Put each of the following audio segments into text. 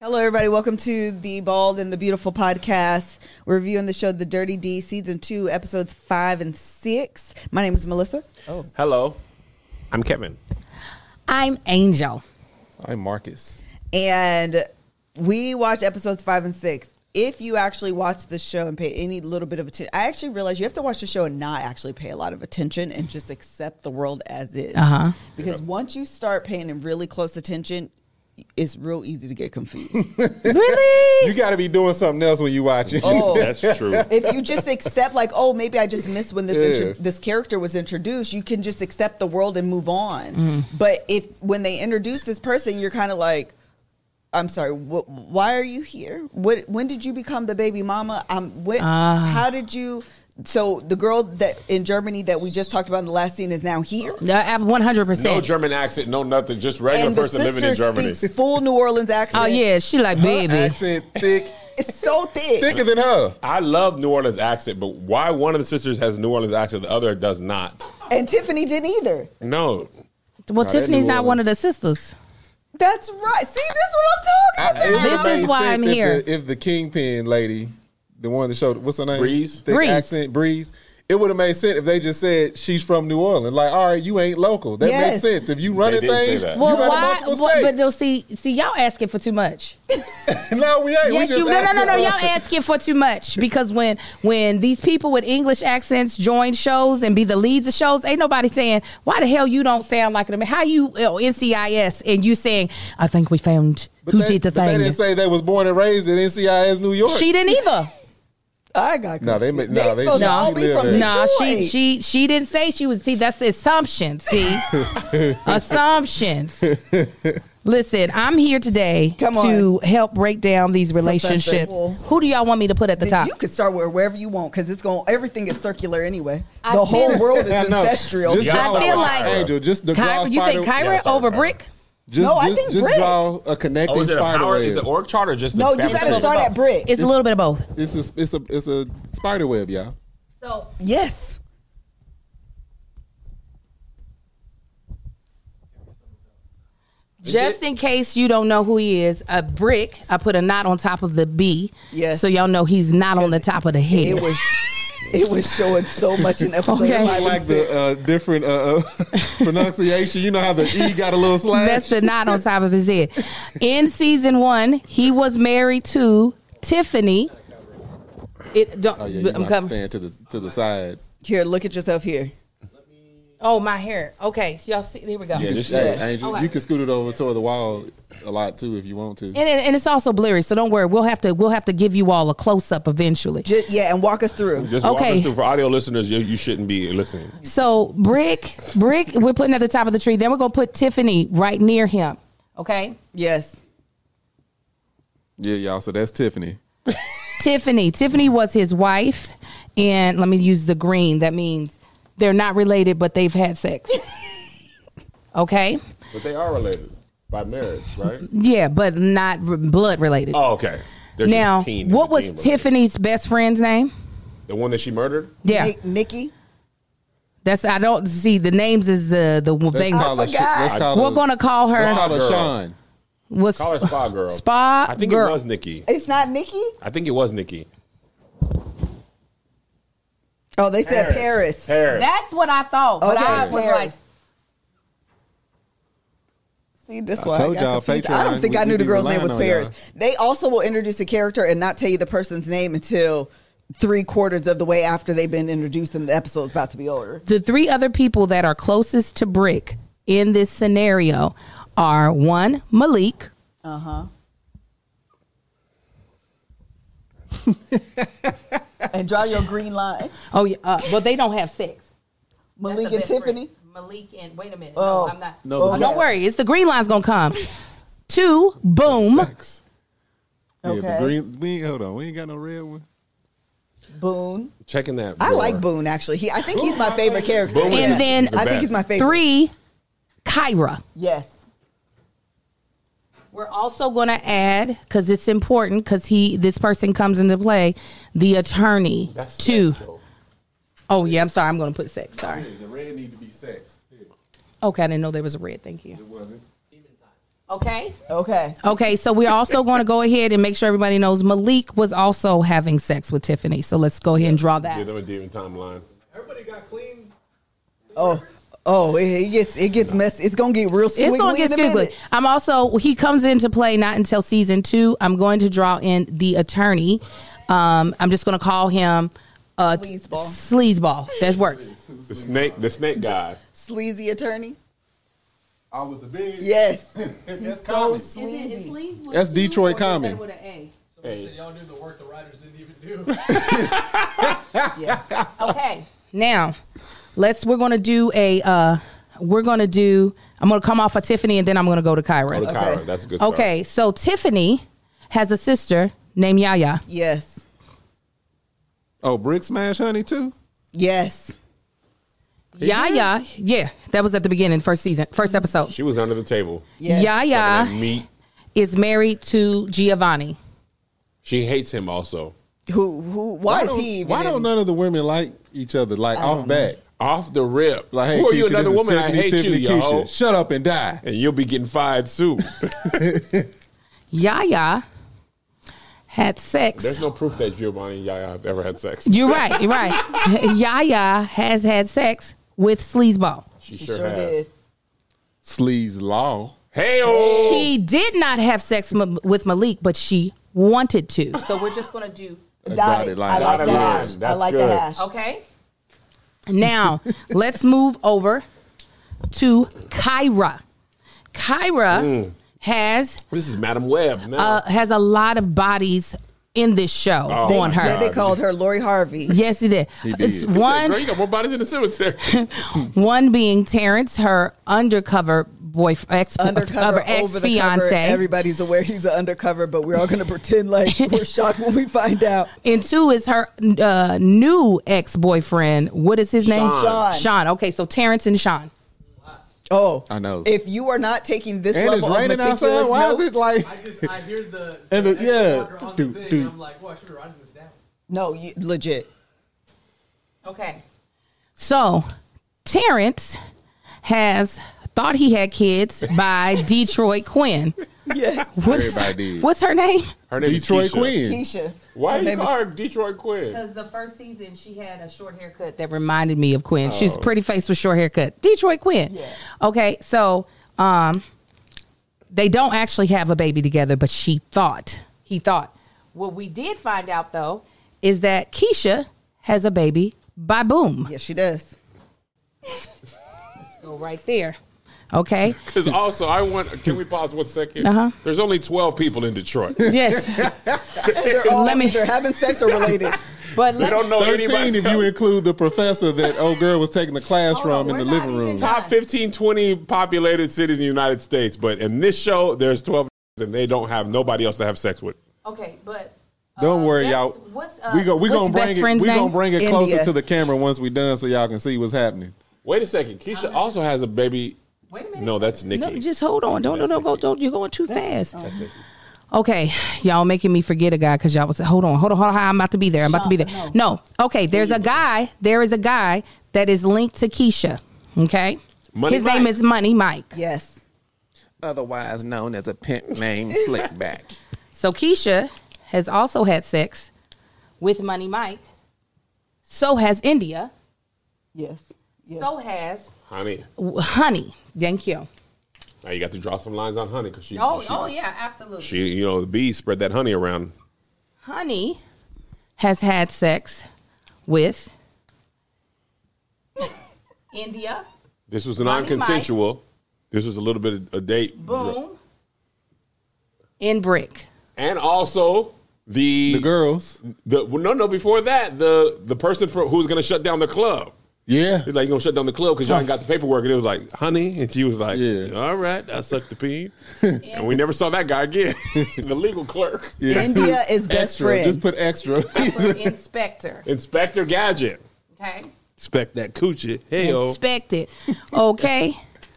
Hello, everybody. Welcome to the Bald and the Beautiful podcast. We're reviewing the show The Dirty D, Season 2, Episodes 5 and 6. My name is Melissa. Oh. Hello. I'm Kevin. I'm Angel. I'm Marcus. And we watched Episodes 5 and 6. If you actually watch the show and pay any little bit of attention, I actually realized you have to watch the show and not actually pay a lot of attention and just accept the world as is. Because once you start paying really close attention, it's real easy to get confused. Really? You got to be doing something else when you watch it. Oh, That's true. if you just accept, like, oh, maybe I just missed when this character was introduced, you can just accept the world and move on. But when they introduce this person, you're kind of like, I'm sorry, why are you here? When did you become the baby mama? How did you? So the girl that in Germany that we just talked about in the last scene is now here. 100%. No German accent, no nothing. Just regular person living in Germany. Speaks full New Orleans accent. Oh yeah, she like baby. Her accent thick. It's so thick. Thicker than her. I love New Orleans accent, but why one of the sisters has a New Orleans accent, the other does not? And Tiffany didn't either. No. Well, that Tiffany's New not one of Orleans. the sisters. That's right. See, this is what I'm talking about. This is why I'm here. If the Kingpin lady, the one that showed, what's her name? Breeze. Thick Breeze. accent, Breeze. It would have made sense if they just said she's from New Orleans. Like, all right, you ain't local. That Yes. makes sense. If you running They did say things, that. you Well, run why? multiple states. But no, see, y'all asking for too much. No, we ain't. Yes, we just no. asking- Y'all asking for too much because when these people with English accents join shows and be the leads of shows, ain't nobody saying why the hell you don't sound like them. How you NCIS and you saying I think we found who did the But they thing. didn't say they was born and raised in NCIS, New York. She didn't either. I got No, they confused. ma- no, they- supposed to no, all she be lived from there. No, Detroit. she didn't say she was. See, that's the assumption. See, assumptions. Listen, I'm here today Come to help break down these relationships. Professor. Who do y'all want me to put at the top? You could start wherever you want because everything is circular anyway. I The feel- whole world is I know. ancestral. Just Yeah, draw I feel like- Angel, just the draw Kyra, you think spider- Kyra Yeah, sorry, over Kyra. Brick? Just, No, I just, think just Brick. draw a connecting Oh, is it a spider power? web. Is it org chart or just the No, you family got to tree? start at Brick. It's a little bit of both. It's a spider web, y'all. So Yes. just in case you don't know who he is, a Brick, I put a knot on top of the B. Yes. So y'all know he's not on the top of the head. It was showing so much in episode Okay. 5 and Like 6. the different pronunciation. You know how the E got a little slash? That's the knot on top of his head. In season 1, he was married to Tiffany. It don't. Oh, yeah, you I'm have to coming. stand to the side. Here, look at yourself here. Oh, my hair. Okay, so y'all see. Here we go. Yeah, just Hey, Angel, Okay. you can scoot it over toward the wall a lot too if you want to. And it's also blurry, so don't worry. We'll have to give you all a close up eventually. And walk us through. Just walk Okay. us through. For audio listeners, you shouldn't be listening. So Brick, we're putting at the top of the tree. Then we're gonna put Tiffany right near him. Okay, Yes. Yeah, y'all. So that's Tiffany. Tiffany was his wife, and let me use the green. That means they're not related, but they've had sex. Okay, But they are related by marriage, right? yeah, but not blood related. Oh, okay. They're just Now, teen- what was teen related. Tiffany's best friend's name? The one that she murdered? Yeah, Nikki. that's I don't see the names is the thing. Let's call her. forgot. Let's call We're her. gonna call Let's call her her Sean. was Call her Spa Girl. Spa I think Girl. it was Nikki. It's not Nikki? I think it was Nikki. Oh, they said Paris. Paris. That's what I thought, but Okay, I was Paris. like, See, this I why I told got y'all, confused. Patreon, I don't think I we knew the be girl's name relying was on Paris. y'all. They also will introduce a character and not tell you the person's name until 3/4 of the way after they've been introduced and the episode's about to be over. the three other people that are closest to Brick in this scenario are one, Malik. And draw your green line. Oh, yeah, but they don't have sex. Malik and Tiffany. Malik and wait a minute. Oh. No, I'm not. No, Oh, okay. don't worry. It's the green line's gonna come. 2, Boom. Sex. Yeah, the Okay. green. Hold on. We ain't got no red one. Boone. Checking that. I drawer. like Boone, actually. I think he's my favorite character. Boone And is then the I think best. he's my favorite. 3, Kyra. Yes. We're also going to add, because it's important, because this person comes into play, the attorney That's too. sex, though. Oh yeah, I'm sorry. I'm going to put sex. Sorry. The red need to be sex. Okay, I didn't know there was a red. Thank you. It wasn't. Okay. Okay. So we're also going to go ahead and make sure everybody knows Malik was also having sex with Tiffany. So let's go ahead and draw that. Give them a demon timeline. Everybody got clean. It gets messy. It's gonna get real squiggly. It's going to get squiggly. He comes into play not until season 2. I'm going to draw in the attorney. I'm just going to call him Sleazeball. That works. The snake guy. Sleazy attorney. All with the big. Yes. That's He's so comedy. sleazy. That's Detroit comedy. Somebody said y'all knew the work the writers didn't even do. Yeah. Okay. Now, we're going to do I'm going to come off of Tiffany and then I'm going to go to Kyra. Go to Kyra. That's a good start. Okay. So Tiffany has a sister named Yaya. Yes. Oh, Brick Smash Honey too? Yes. Yaya, yeah, that was at the beginning, first episode. She was under the table. Yes. Yaya Some of that meat. is married to Giovanni. She hates him also. Who? Why is he even? Why don't none of the women like each other? Like off back. Off the rip. Like, hey, who are you, Keisha, another this is woman? I hate Tiffany, you, yo. Keisha. Shut up and die. And you'll be getting fired soon. Yaya had sex. There's no proof that Giovanni and Yaya have ever had sex. You're right. Yaya has had sex with Sleazeball. She Sure sure has. did. Sleaze Law. Hey-o. She did not have sex with Malik, but she wanted to. So we're just going to do. Dotted line. I like Dotted the line. hash. I That's like the good. hash. Okay. Now, let's move over to Kyra. Kyra has This is Madam Web. Now. has a lot of bodies in this show on her. Yeah, they called her Lori Harvey. Yes, it did. He did. It's He He said, one girl, you got more bodies in the cemetery. one being Terrence, her undercover Undercover, ex over the cover. fiance, Everybody's aware he's an undercover, but we're all going to pretend like we're shocked when we find out. and 2 is her new ex boyfriend. What is his name? Sean. Sean. Okay, so Terrence and Sean. Oh, I know. If you are not taking this And it's level of raining meticulous outside. Why is notes, it like? I hear the And the- extra yeah. marker on Dude, the thing. dude. I'm like, well, I should be writing this down. no, legit. Okay. So Terrence has thought he had kids by Detroit Quinn. Yes, Everybody did. What's her name? Her name Detroit is Keisha. Queen. Keisha. Why Her you name is- call her Detroit Quinn? Because the first season she had a short haircut that reminded me of Quinn. She's pretty face with short haircut. Detroit Quinn. Yeah. Okay, so they don't actually have a baby together, but he thought. What we did find out though is that Keisha has a baby by Boom. Yes, she does. Let's go right there. Okay. Because also, can we pause 1 second? Uh-huh. There's only 12 people in Detroit. Yes. They're all Let me- either having sex or related. But They don't know 13 anybody. if you include the professor that old girl was taking the class Hold from on, in the we're not living even room. done. Top 15, 20 populated cities in the United States. But in this show, there's 12 and they don't have nobody else to have sex with. okay, but Don't worry, y'all. What's We what's gonna bring best it. friend's We name? gonna bring it closer India. to the camera once we done, so y'all can see what's happening. Wait a second. Keisha also has a baby. Wait a minute. No, that's Nikki. No, just hold on. Don't you're going too fast. Okay, y'all making me forget a guy because y'all was hold on. I'm about to be there. No. Okay, there is a guy that is linked to Keisha. Okay. Money His name Mike. is Money Mike. Yes. Otherwise known as a pimp named Slickback. So Keisha has also had sex with Money Mike. So has India. Yes. Yes. So has Honey. Honey. Thank you. Now you got to draw some lines on Honey because she, yeah, absolutely. she, the bees spread that honey around. Honey has had sex with India. This was Money non-consensual. This was a little bit of a date. Boom. In Brick. And also The girls. before that, the person who was going to shut down the club. Yeah. He's like, you going to shut down the club because y'all ain't got the paperwork. And it was like, honey. And she was like, Yeah. all right, I sucked the peen. And we never saw that guy again. The legal clerk. Yeah. India is best Extra. friend. Just put extra. I put Inspector. Inspector Gadget. Okay. Inspect that coochie. Hey-o. Inspect it. Okay.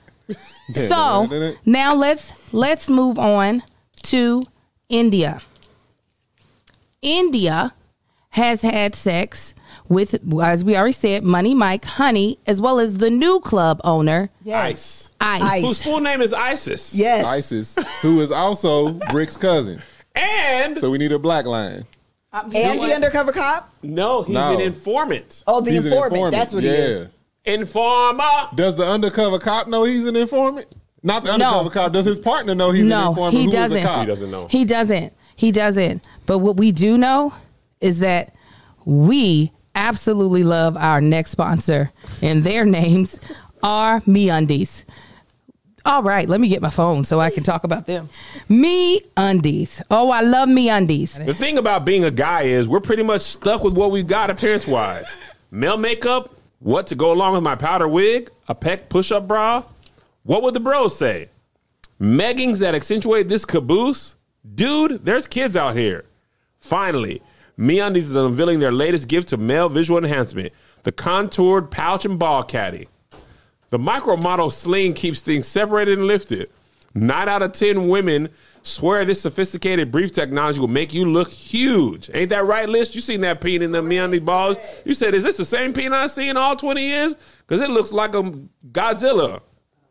So now let's move on to India. India has had sex with, as we already said, Money Mike, Honey, as well as the new club owner, Yes. Ice. Whose full name is Isis. Yes. ISIS, who is also Brick's cousin. And So we need a black line. And the undercover cop? no, he's No. an informant. Oh, the He's an informant. That's what he is. Informer. Does the undercover cop know he's an informant? Not the undercover cop. Does his partner know he's an No, informant? he Who is the doesn't. cop? He doesn't know. He doesn't. He doesn't. But what we do know is that we absolutely love our next sponsor, and their names are MeUndies. All right, let me get my phone so I can talk about them. MeUndies. Oh, I love MeUndies. The thing about being a guy is we're pretty much stuck with what we've got appearance-wise. Male makeup, what to go along with my powder wig, a pec push-up bra. What would the bros say? Meggings that accentuate this caboose? Dude, there's kids out here. Finally, MeUndies is unveiling their latest gift to male visual enhancement, the contoured pouch and ball caddy. The micro model sling keeps things separated and lifted. 9 out of 10 women swear this sophisticated brief technology will make you look huge. Ain't that right, Liz? You seen that peen in the MeUndies balls? You said, is this the same peen I've seen all 20 years? Because it looks like a Godzilla.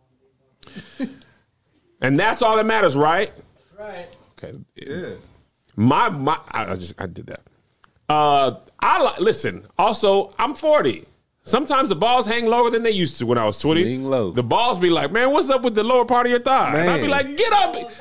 And that's all that matters, right? Right. Okay. Yeah. I did that. Listen. Also, I'm 40. Sometimes the balls hang lower than they used to when I was 20. Swing low. The balls be like, man, what's up with the lower part of your thigh? And I'd be Man. like, get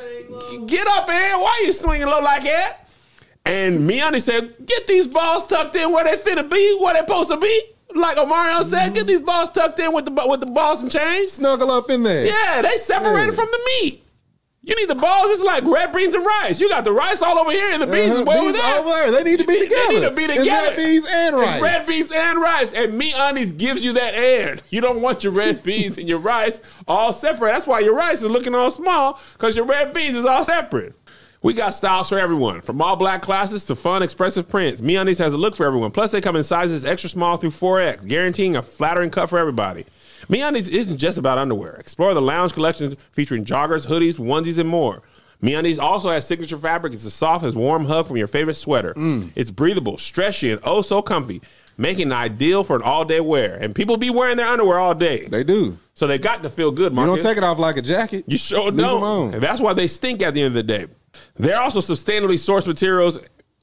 up, man. Why you swinging low like that? And MeUndies said, get these balls tucked in where they finna be, where they supposed to be. Like Omarion said, get these balls tucked in with the balls and chains. Snuggle up in there. Yeah, they separated from the meat. You need the balls. It's like red beans and rice. You got the rice all over here and the beans is way over Beans there. over there. They need to be together. They need to be It's together. red beans and It's rice. red beans and rice. And MeUndies gives you that and. You don't want your red beans and your rice all separate. That's why your rice is looking all small, because your red beans is all separate. We got styles for everyone, from all black classes to fun, expressive prints. MeUndies has a look for everyone. Plus, they come in sizes extra small through 4X, guaranteeing a flattering cut for everybody. MeUndies isn't just about underwear. Explore the lounge collection featuring joggers, hoodies, onesies, and more. MeUndies also has signature fabric. It's a soft as warm hug from your favorite sweater. It's breathable, stretchy, and oh so comfy, making it ideal for an all-day wear. And people be wearing their underwear all day. They do. So they got to feel good, You Marcus. don't take it off like a jacket. You sure Leave 'em don't. on. And that's why they stink at the end of the day. They're also sustainably sourced materials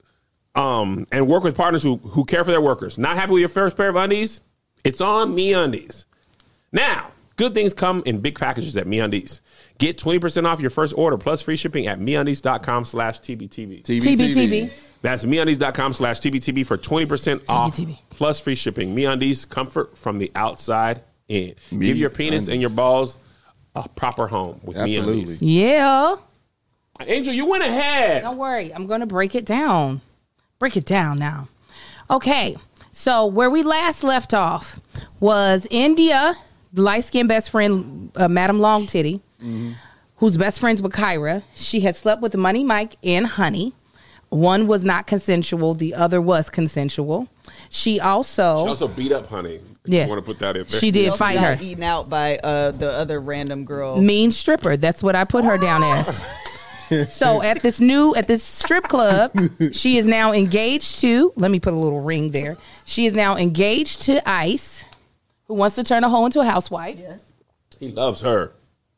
and work with partners who care for their workers. Not happy with your first pair of undies? It's on MeUndies. Now, good things come in big packages at MeUndies. Get 20% off your first order plus free shipping at MeUndies.com/TBTB. TBTB. That's MeUndies.com/TBTB for 20% off TBTB. plus free shipping. MeUndies, comfort from the outside in. Give your penis and your balls a proper home with Absolutely. MeUndies. Yeah. Angel, you went ahead. Don't worry. I'm going to break it down. Break it down now. Okay. So where we last left off was India, the light-skinned best friend, Madam Long Titty, who's best friends with Kyra. She had slept with Money Mike and Honey. One was not consensual. The other was consensual. She also beat up Honey. Yeah. You want to put that in there? She did Also fight got her. eaten out by the other random girl. Mean stripper. That's what I put her down as. So at this strip club, she is now engaged to, let me put a little ring there. She is now engaged to Ice, who wants to turn a hoe into a housewife. Yes. He loves her.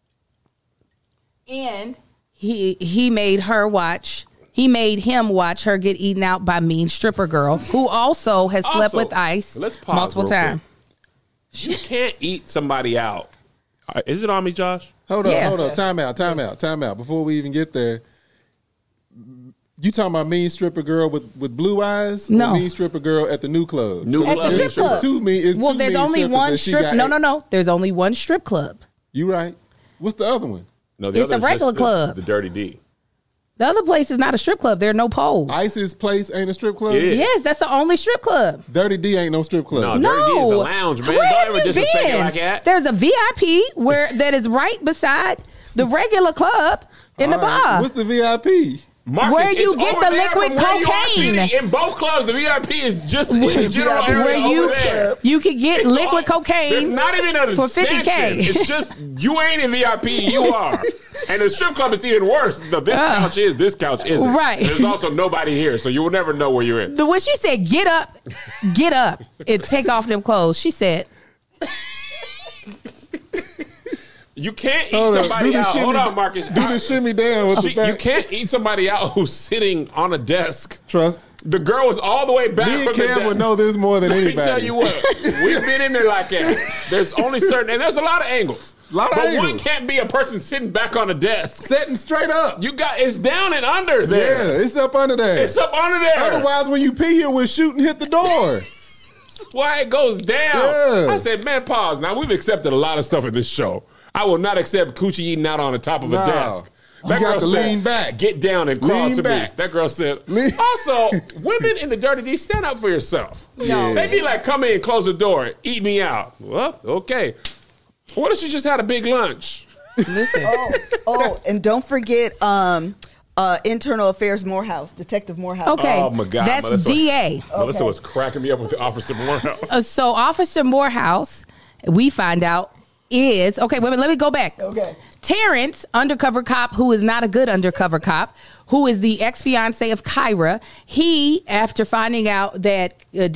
And he made him watch her get eaten out by mean stripper girl, who also has slept Also, with Ice let's pause multiple real quick. times. You can't eat somebody out. Is it on me, Josh? Hold on, Yeah. hold on. Time out. Before we even get there, you talking about mean stripper girl with blue eyes? No. Or mean stripper girl at the new club? New At club. the strip club. It's two mean. Well, there's only one strip. No. No. There's only one strip club. You right. What's the other one? No, It's a other is regular just club. The Dirty D. The other place is not a strip club. There are no poles. Ice's place ain't a strip club? Yeah. Yes, that's the only strip club. Dirty D ain't no strip club. No. Dirty D is No, a lounge, man. Where Don't have ever you disrespect it been? like that. There's a VIP that is right beside the regular club in the All right. bar. What's the VIP? Marcus, Where you it's get over the there liquid from where you are cocaine. sitting. In both clubs, the VIP is just in the general area Where over there. you can get It's liquid all- There's cocaine not even a for expansion. $50K. It's just you ain't in VIP. You are. And the strip club is even worse. This couch is, this couch isn't. Right. There's also nobody here, so you will never know where you're at. When she said, get up, and take off them clothes, she said, you can't eat somebody out. Hold on, Marcus. Do the shimmy down with the back. You can't eat somebody out who's sitting on a desk. Trust. The girl was all the way back Me from and the Cam desk. would know this more than anybody. Let me tell you what. We've been in there like that. There's only certain, and there's a lot of angles. But one can't be a person sitting back on a desk. Sitting straight up. It's down and under there. Yeah, it's up under there. It's up under there. Otherwise, when you pee, it would shoot and hit the door. That's why it goes down. Yeah. I said, man, pause. Now, we've accepted a lot of stuff in this show. I will not accept coochie eating out on the top of a desk. You got to lean back. Get down and crawl Lean to back. me. That girl said. Also, women in the dirty D, stand up for yourself. No. They be like, come in, close the door, eat me out. Well, okay. What if she just had a big lunch? listen. And don't forget Internal Affairs Morehouse, Detective Morehouse. Okay. Oh, my God. That's Melissa. DA. Melissa was cracking me up with the Officer Morehouse. So Officer Morehouse, we find out is, okay, wait a minute, let me go back. Okay. Terrence, undercover cop, who is not a good undercover cop, who is the ex-fiance of Kyra, he, after finding out that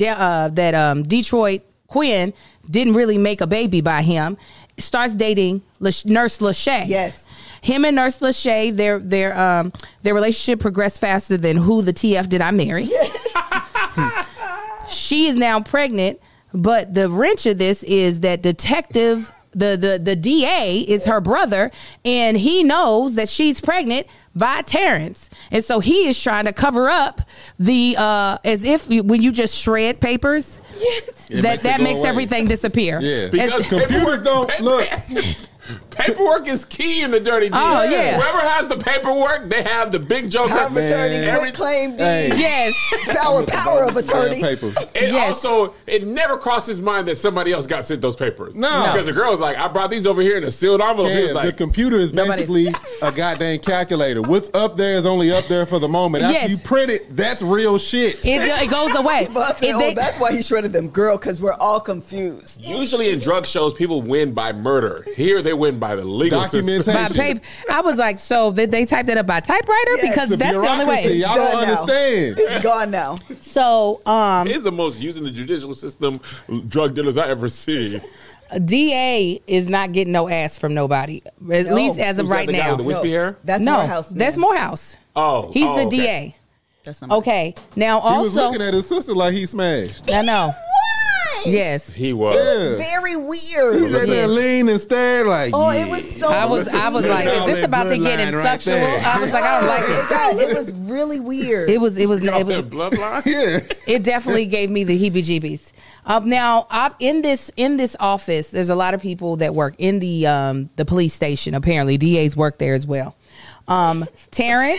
Detroit Quinn didn't really make a baby by him, starts dating Nurse Lachey. Yes. Him and Nurse Lachey, their relationship progressed faster than Who the TF Did I Marry? Yes. She is now pregnant, but the wrench of this is that detective, the DA is her brother, and he knows that she's pregnant by Terrence. And so he is trying to cover up the, as if when you just shred papers, that makes everything disappear. Yeah. Because computers don't look. Paperwork is key in the dirty deed. Oh, yeah. Whoever has the paperwork, they have the big joker. Power of attorney, quit claim deed. Yes. Power of attorney. Papers. And Yes. also, it never crossed his mind that somebody else got sent those papers. No. Because the girl was like, I brought these over here in a sealed envelope. He was Cam, like, the computer is basically a goddamn calculator. What's up there is only up there for the moment. After Yes. you print it, that's real shit. It goes away. But I said, If they- that's why he shredded them, girl, because we're all confused. usually in drug shows, people win by murder. Here, they win by the legal system. Documentation. by paper. I was like, so did they type that up by typewriter? Yes. Because The that's the only way. Bureaucracy, y'all Done don't now. understand. It's gone now. So It's the most using the judicial system drug dealers I ever see. DA is not getting no ass from nobody, at No. least as of Who's that, right the guy now. with the wispy hair? That's No, Morehouse. that's Morehouse. Oh, He's oh, the okay. DA. That's not Okay, now He was also, looking at his sister like he smashed. I know. What? Yes, He was. Yeah. Very He weird. sat there Yes. lean and stared like, Oh, yeah. it was so. I was like, is this about to get incestual? I was like, I don't like It was really weird. it. It was Bloodline? Yeah. it definitely gave me the heebie-jeebies. Now, in this office, there's a lot of people that work in the police station. Apparently, DAs work there as well. Terrence,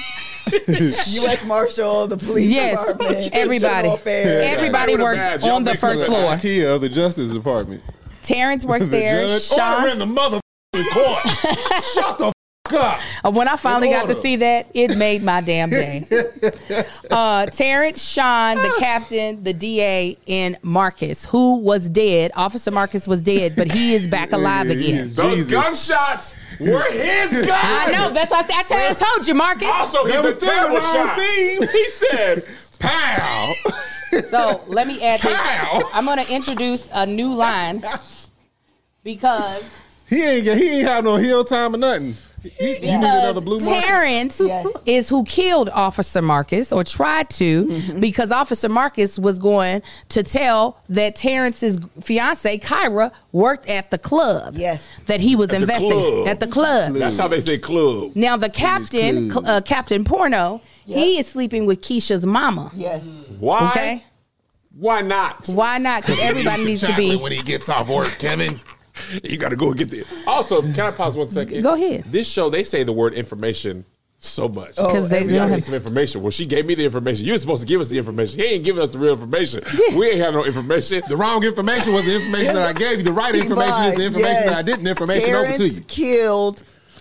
U.S. Marshal, the police Yes, department, everybody. Internal Affairs. everybody With a works badge. Y'all on the make first some floor. IKEA of the Justice Department. Terrence works The there. judge Sean, ordering the mother court. Shut the up. when I finally got to order. see that, it made my damn day. Terrence, Sean, the captain, the DA, and Marcus, who was dead. Officer Marcus was dead, but he is back alive again. Those Jesus. gunshots were his guns. I know. That's why I told you, Marcus. Also, he's That a was still terrible the wrong shot. scene. He said, Pow. So let me add this. Pow. I'm going to introduce a new line because He ain't have no heel time or nothing. You need another blue mark. Terrence Yes. is who killed Officer Marcus, or tried to, because Officer Marcus was going to tell that Terrence's fiance Kyra worked at the club. Yes. That he was the investigating club. at the club. that's how they say club. Now the captain, Captain Porno, he is sleeping with Keisha's mama. Yes. Why? Okay, Why not? why not? Because everybody needs to be. when he gets off work, Kevin. You got to go and get the. Also, can I pause 1 second? Go ahead. This show, they say the word information so much. Because they We don't gotta have get some information. Well, she gave me the information. You were supposed to give us the information. He ain't giving us the real information. We ain't have no information. The wrong information was the information that I gave you. The right information is the information that I didn't information over to Terrence you. killed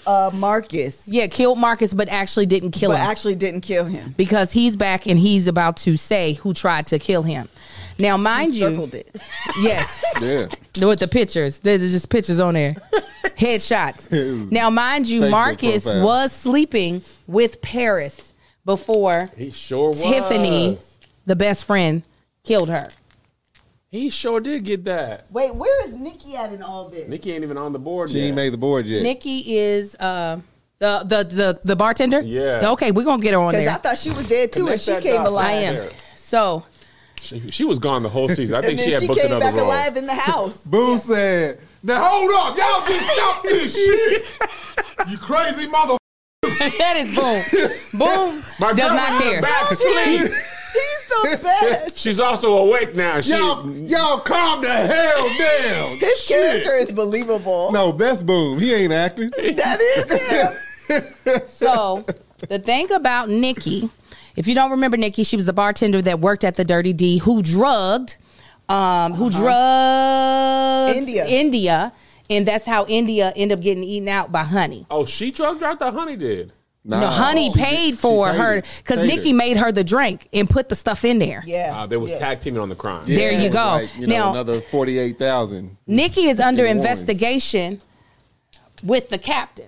Marcus. Yeah, killed Marcus, but actually didn't kill But him. actually didn't kill him. Because he's back and he's about to say who tried to kill him. Now, mind you, Circled it. yes, Yeah. with the pictures, there's just pictures on there, headshots. Now, mind you, Facebook Marcus profile. was sleeping with Paris before He sure was. Tiffany, the best friend, killed her. He sure did get that. Wait, where is Nikki at in all this? Nikki ain't even on the board She yet. ain't made the board yet. Nikki is the bartender. Yeah. Okay, we're gonna get her on Because I there. thought she was dead too, and Connect she that came dot alive. I right am. there. So She was gone the whole season. I think And she then had she booked came another back role. alive in the house. Boom said, "Now hold up, y'all just stop this shit. You crazy mother." that is Boom. Boom My does girl not is care. back to sleep. He's the best. She's also awake now. Y'all calm the hell down. His character is believable. No, that's Boom. He ain't acting. That is him. So the thing about Nikki, if you don't remember Nikki, she was the bartender that worked at the Dirty D who drugged India, and that's how India ended up getting eaten out by Honey. Oh, she drugged her? I thought Honey did. No, Honey paid for paid her it. because Paid Nikki her. made her the drink and put the stuff in there. Yeah. There was yeah. tag teaming on the crime. There you it was go. Like, Now- another 48,000. Nikki is under Warrants. investigation with the captain.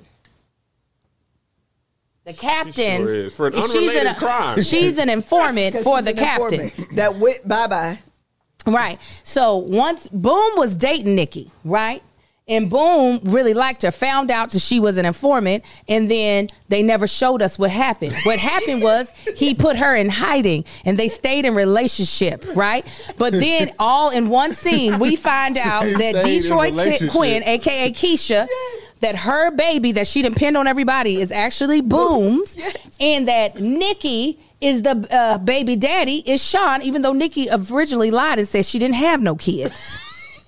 The captain, sure is. For an unrelated crime. She's an informant 'Cause for she's the an captain. informant that went bye-bye. Right. So once Boom was dating Nikki, right? And Boom really liked her, found out that she was an informant, and then they never showed us what happened. What happened was he put her in hiding, and they stayed in relationship, right? But then all in one scene, we find out They that stayed in Detroit relationship. Quinn, a.k.a. Keisha, that her baby that she done pinned on everybody is actually Boom's, and that Nikki is the baby daddy is Sean, even though Nikki originally lied and said she didn't have no kids.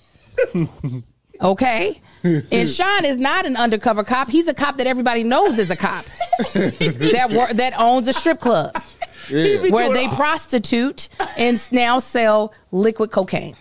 Okay? And Sean is not an undercover cop. He's a cop that everybody knows is a cop that owns a strip club Yeah. where they prostitute and now sell liquid cocaine.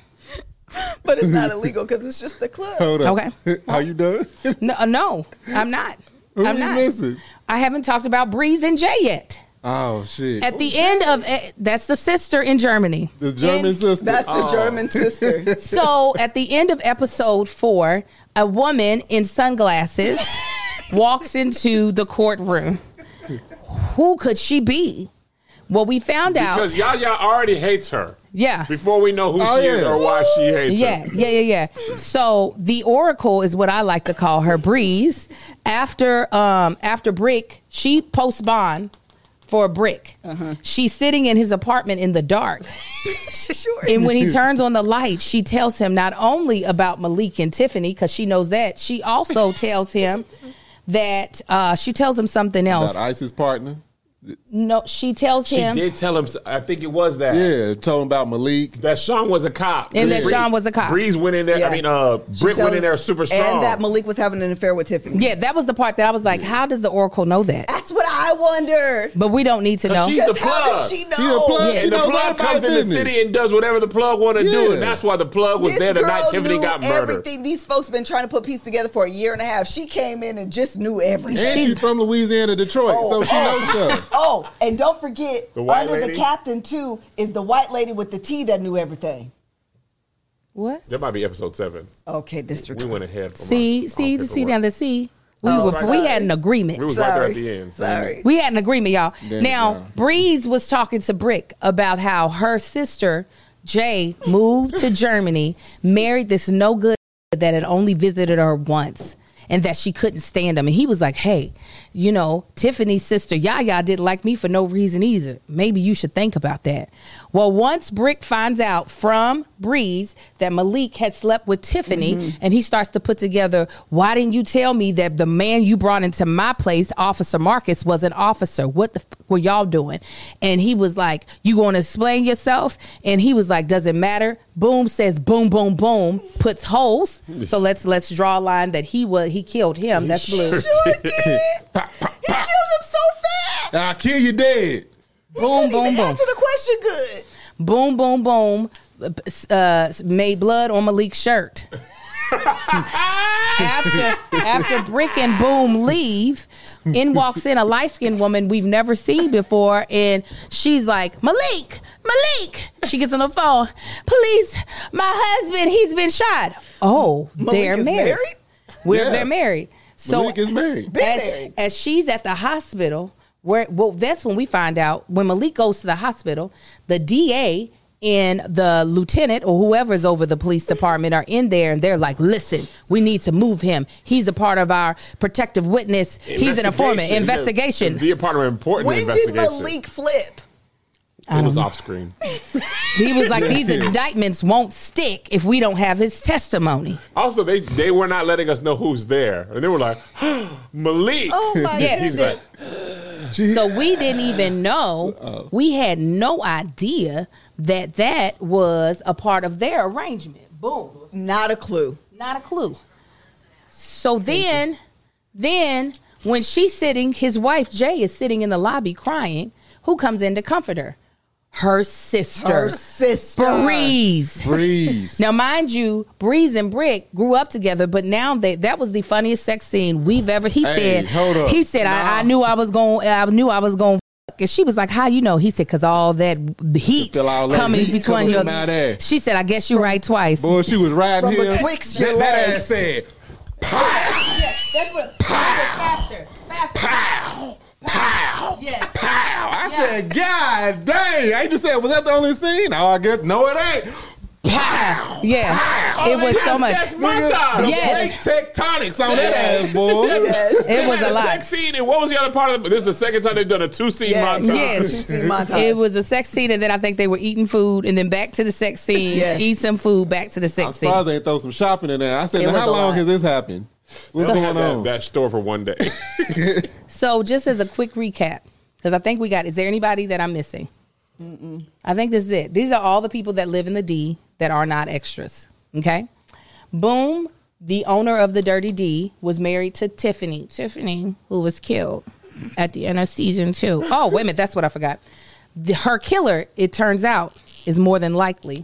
But it's not illegal because it's just a club. Hold up. Okay. How you doing? No, I'm not. Who I'm you not. missing? I haven't talked about Breeze and Jay yet. Oh, shit. At the end of that's the sister in Germany. The German sister. That's the German sister. So at the end of episode 4, a woman in sunglasses walks into the courtroom. Who could she be? Well, we found out. Because Yaya already hates her. Yeah. Before we know who Oh, she is yeah. or why she hates her. Yeah. So the Oracle is what I like to call her, Breeze. After Brick, she posts bond for Brick. She's sitting in his apartment in the dark. Sure. And when he turns on the light, she tells him not only about Malik and Tiffany, because she knows that, she also tells him that she tells him something else. About ISIS partner. No, she tells She him did tell him, I think it was that. Yeah, told him about Malik. That Sean was a cop. And that Bree- Sean was a cop. Breeze went in there. Yeah. Brick went in there super strong. And that Malik was having an affair with Tiffany. yeah, that was the part that I was like, how does the Oracle know that? That's what I wondered. But we don't need to know. she's the Because how does plug. she She a know? plug. Yeah. She And the knows plug everybody's comes in the business. city and does whatever the plug want to do. Yeah. And that's why the plug was This there the girl night Tiffany knew got murdered. everything. These folks been trying to put peace together for a year and a half. She came in and just knew everything. And she's from Louisiana, Detroit, so she knows stuff. Oh, and don't forget, The white under lady? the captain too is the white lady with the tea that knew everything. What? That might be episode 7. Okay, this We went ahead. See down the C. We had an agreement. We was right there at the end. Sorry. We had an agreement, y'all. There Now, you go. Breeze was talking to Brick about how her sister, Jay, moved to Germany, married this no good that had only visited her once, and that she couldn't stand him. And he was like, hey, you know, Tiffany's sister, Yaya, didn't like me for no reason either. Maybe you should think about that. Well, once Brick finds out from Breeze that Malik had slept with Tiffany, and he starts to put together, why didn't you tell me that the man you brought into my place, Officer Marcus, was an officer? What the were y'all doing? And he was like, you going to explain yourself? And he was like, doesn't matter. Boom says boom, boom, boom, puts holes. So let's draw a line that he killed him. That's blue. Sure did. He killed him so fast. I'll kill you dead. Boom, boom, He boom. answered the question good. Boom, boom, boom. Made blood on Malik's shirt. after Brick and Boom leave, in walks in a light-skinned woman we've never seen before, and she's like, Malik. She gets on the phone. Police, my husband, he's been shot. Oh, Malik they're is married. Yeah. They're married. So Malik is married. as she's at the hospital, that's when we find out when Malik goes to the hospital, the DA and the lieutenant or whoever's over the police department are in there, and they're like, listen, we need to move him. He's a part of our protective witness. He's an informant. Investigation. Be a part of an important When investigation. did Malik flip? It was off screen. He was like, these indictments won't stick if we don't have his testimony. Also, they were not letting us know who's there, and they were like, Malik. Oh my Yes. goodness. He's like, So we didn't even know. We had no idea that was a part of their arrangement. Boom. Not a clue. Not a clue. So then when she's sitting, his wife Jay is sitting in the lobby crying. Who comes in to comfort her? Her sister. Breeze. Now, mind you, Breeze and Brick grew up together, but now that was the funniest sex scene we've ever. He said, I knew I was going. And she was like, how you know? He said, because all that heat coming between your. She said, I guess you're right twice. Boy, she was riding From here. betwixt your that legs. ass said, Faster. pow, pow, Yes. pow. I said, God dang. I just said, was that the only scene? Oh, I guess, no, it ain't. Pow. Yeah. oh, It was they so had much. sex montage. Yes. Great tectonics on that ass, boy. Yes. It was They had a lot. sex scene, and what was the other part of it? This is the second time they've done a 2-scene Yeah. montage. Yes. 2-scene montage. It was a sex scene, and then I think they were eating food, and then back to the sex scene. Yes. Eat some food, back to the I'm sex scene. surprised they ain't throw some shopping in there. I said, It now, was how a long lot. has this happened? What's They going had on? that store for one day. So, just as a quick recap, because I think is there anybody that I'm missing? I think this is it. These are all the people that live in the D that are not extras. Okay. Boom, the owner of the Dirty D, was married to Tiffany, who was killed at the end of season 2. Oh, wait a minute. That's what I forgot. Her killer, it turns out, is more than likely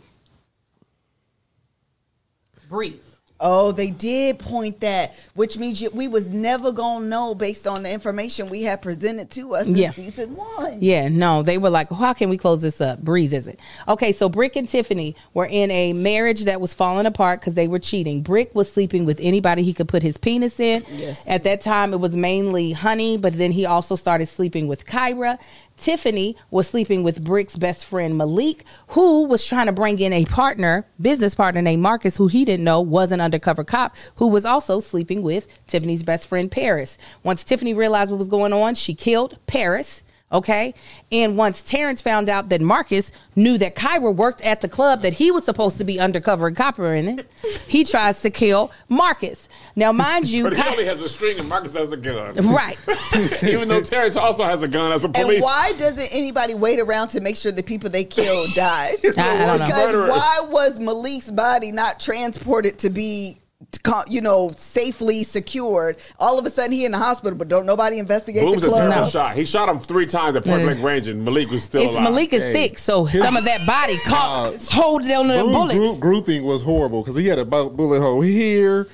Breeze. Oh, they did point that, which means we was never gonna know based on the information we had presented to us in season 1. Yeah, no, they were like, how can we close this up? Breeze, is it? Okay, so Brick and Tiffany were in a marriage that was falling apart because they were cheating. Brick was sleeping with anybody he could put his penis in. Yes. At that time, it was mainly Honey, but then he also started sleeping with Kyra. Tiffany was sleeping with Brick's best friend Malik, who was trying to bring in a business partner named Marcus, who he didn't know was an undercover cop, who was also sleeping with Tiffany's best friend Paris. Once Tiffany realized what was going on, she killed Paris. Okay. And once Terrence found out that Marcus knew that Kyra worked at the club that he was supposed to be undercover copper in it, he tries to kill Marcus. Now, mind you, But he only has a string and Marcus has a gun. right. Even though Terrence also has a gun as a And police. why doesn't anybody wait around to make sure the people they killed died? I don't know. Because why was Malik's body not transported to be, safely secured? All of a sudden he in the hospital, but don't nobody investigate Boom's the a club. terrible shot. He shot him 3 times at point blank range, and Malik was still alive. Malik is thick, so some of that body caught hold on the bullets. Grouping was horrible because he had a bullet hole here.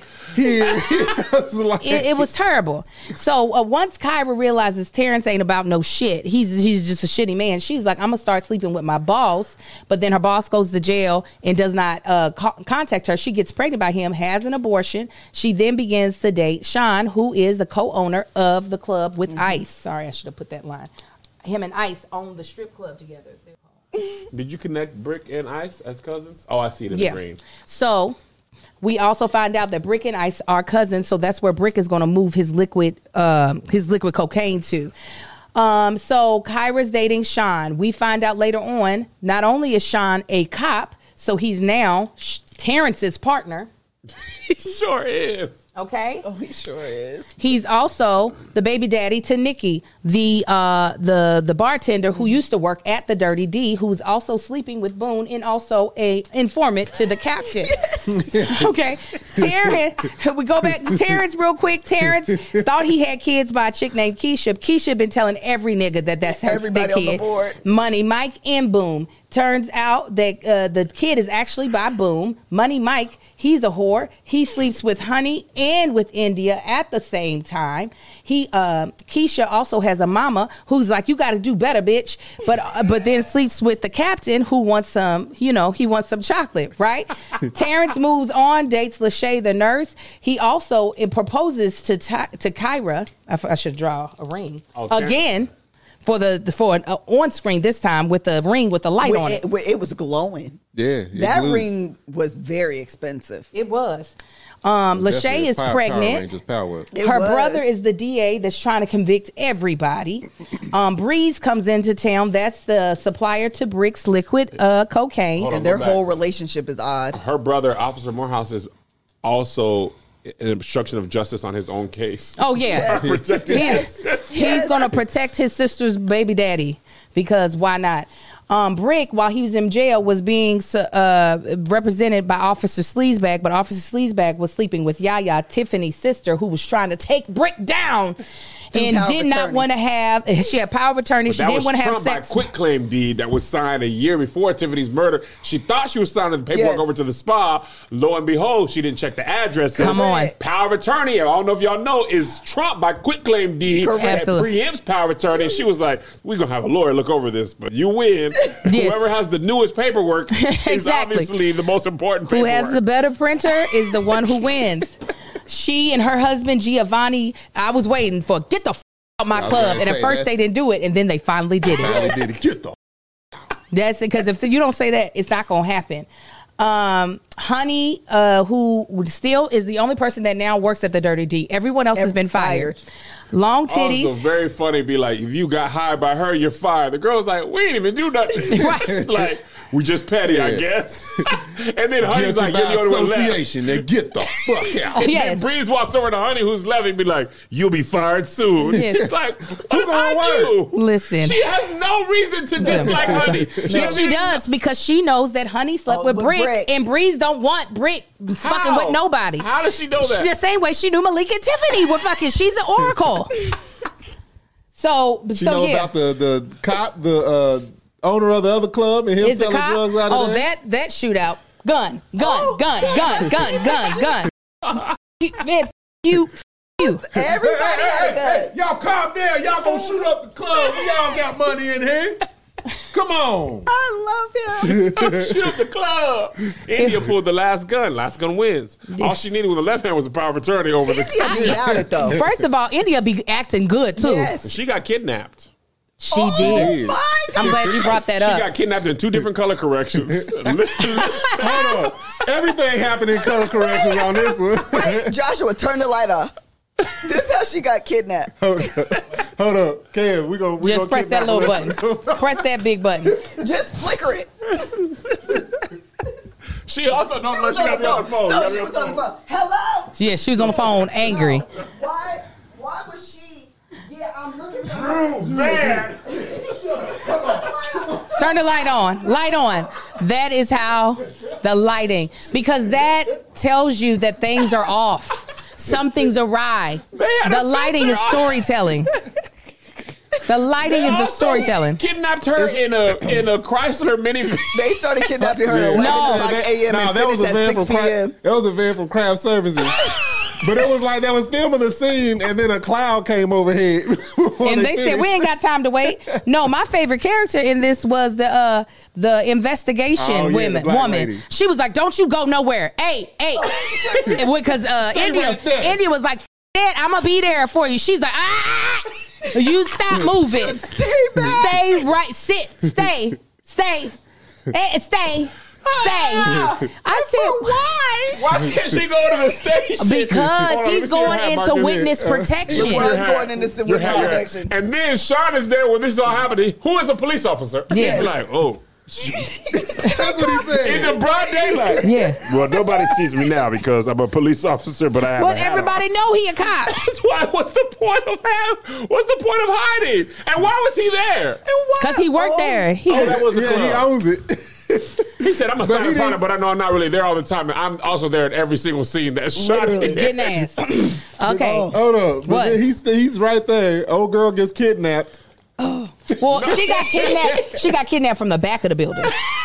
It was terrible. So once Kyra realizes Terrence ain't about no shit, he's just a shitty man, she's like, I'm gonna start sleeping with my boss. But then her boss goes to jail and does not contact her. She gets pregnant by him, has an abortion. She then begins to date Sean, who is the co-owner of the club with Ice. Sorry, I should have put that line. Him and Ice own the strip club together. Did you connect Brick and Ice as cousins? Oh, I see it in the green. So we also find out that Brick and Ice are cousins, so that's where Brick is going to move his liquid cocaine to. So Kyra's dating Sean. We find out later on, not only is Sean a cop, so he's now Terrence's partner. He sure is. Okay. Oh, he sure is. He's also the baby daddy to Nikki, the bartender who used to work at the Dirty D, who's also sleeping with Boone and also a informant to the captain. Okay. Terrence, we go back to Terrence real quick. Terrence thought he had kids by a chick named Keisha. Keisha been telling every nigga that that's her Everybody kid. on the board. Money Mike and Boom. Turns out that the kid is actually by Boom. Money Mike, he's a whore. He sleeps with Honey in with India at the same time. Keisha also has a mama who's like, you got to do better, bitch. But then sleeps with the captain who wants some, he wants some chocolate, right? Terrence moves on, dates Lachey the nurse. He also proposes to Kyra. I should draw a ring again. For an on screen this time with the ring with the light on it. It was glowing. Yeah, that ring was very expensive. It was. Lachey is pregnant. Her brother is the DA that's trying to convict everybody. Breeze comes into town. That's the supplier to Brick's liquid cocaine. And their whole relationship is odd. Her brother, Officer Morehouse, is also an obstruction of justice on his own case. Oh, yeah. He's going to protect his sister's baby daddy because why not? Brick, while he was in jail, was being represented by Officer Sleazebag, but Officer Sleazebag was sleeping with Yaya, Tiffany's sister, who was trying to take Brick down and did not want to have. She had power of attorney. She didn't want to have sex. By quit claim deed that was signed a year before Tiffany's murder. She thought she was signing the paperwork over to the spa. Lo and behold, she didn't check the address. Come on. Power of attorney, I don't know if y'all know, is trumped by quit claim deed. That preempts power of attorney. And she was like, we're going to have a lawyer look over this, but you win. Yes. Whoever has the newest paperwork is obviously the most important paperwork. Who has the better printer is the one who wins. She and her husband, Giovanni, I was waiting for, get the out my club. And at first they didn't do it, and then they finally did it. Get the That's it, because if you don't say that, it's not going to happen. Honey, who still is the only person that now works at the Dirty D. Everyone else has been fired. Long titties. Also very funny, be like, if you got hired by her, you're fired. The girl's like, we didn't even do nothing. Right. It's like, we just petty, I guess. And then Honey's like, you're the only one left. Then get the fuck out. And then Breeze walks over to Honey, who's left, and be like, you'll be fired soon. Yes. It's like, who gonna work? Listen. She has no reason to dislike Honey. Yes, she does, because she knows that Honey slept with Brick, and Breeze don't want Brick fucking with nobody. How does she know that? The same way she knew Malik and Tiffany were fucking. She's an oracle. So know about the cop, the owner of the other club, and him selling drugs out of there? that shootout. Gun. Man, you. Everybody had a gun. Y'all calm down. Y'all gonna shoot up the club. Y'all got money in here. Come on. I love him. Shoot up the club. India pulled the last gun. Last gun wins. All she needed with the left hand was a power of attorney over the though. First of all, India be acting good, too. Yes. She got kidnapped. She did. I'm glad you brought that up. She got kidnapped in 2 different color corrections. Hold on. Everything happened in color corrections on this one. Wait, Joshua, turn the light off. This is how she got kidnapped. Hold up. Cam, we just press that little button. Press that big button. Just flicker it. She also don't let you got on the phone. No, she was on the phone. Hello? Yeah, she was on the phone, angry. Why was she? Yeah, I'm looking for True, man. Turn the light on. Light on. That is how the lighting, because that tells you that things are off. Something's awry. The lighting is storytelling. The lighting is the storytelling. Kidnapped her in a Chrysler minivan. They started kidnapping her at 11 a.m. and finished at 6 p.m. That was a van from Craft Services. But it was like they was filming the scene, and then a cloud came overhead. And they said, we ain't got time to wait. No, my favorite character in this was the investigation woman. Lady. She was like, don't you go nowhere. Hey. Because India was like, that, I'm going to be there for you. She's like, you stop moving. Stay right. Sit. Stay. Hey, stay. I said, why? Why can't she go to the station? Because he's going into witness protection. He was going into witness protection. And then Sean is there when this is all happening. Who is a police officer? Yeah. He's like, oh. That's what he said. In the broad daylight. Yeah. Well, nobody sees me now because I'm a police officer, but I have But everybody know he a cop. That's why. What's the point of hiding? And why was he there? Because he worked there. That was the club. He owns it. He said, I'm a silent partner, but I know I'm not really there all the time. And I'm also there at every single scene that's shot. Getting ass. Okay. Hold up. But then he's right there. Old girl gets kidnapped. Well, she got kidnapped. She got kidnapped from the back of the building.